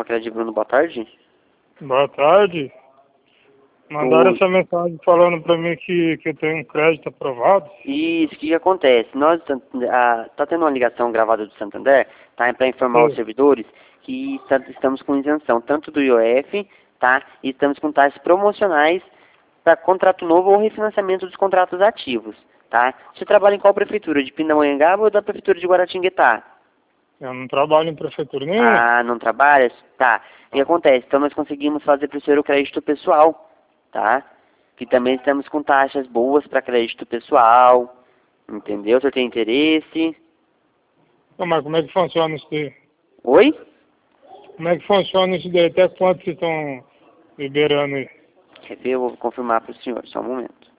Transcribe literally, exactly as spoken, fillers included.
Macred Bruno, boa tarde. Boa tarde. Mandaram Oi. essa mensagem falando pra mim que, que eu tenho um crédito aprovado. Isso, o que, que acontece? Nós, a, tá tendo uma ligação gravada do Santander, tá? Para informar os Sim. servidores que está, estamos com isenção tanto do I O F, tá? E estamos com taxas promocionais para contrato novo ou refinanciamento dos contratos ativos, tá? Você trabalha em qual prefeitura? De Pindamonhangaba ou da prefeitura de Guaratinguetá? Eu não trabalho em prefeitura nenhuma. Ah, não trabalha? Tá. O que acontece? Então nós conseguimos fazer para o senhor o crédito pessoal, tá? Que também estamos com taxas boas para crédito pessoal, entendeu? O senhor tem interesse? Não, mas como é que funciona isso daí? Oi? Como é que funciona isso daí? Até quanto vocês estão liberando aí? Quer ver? Eu vou confirmar para o senhor, só um momento.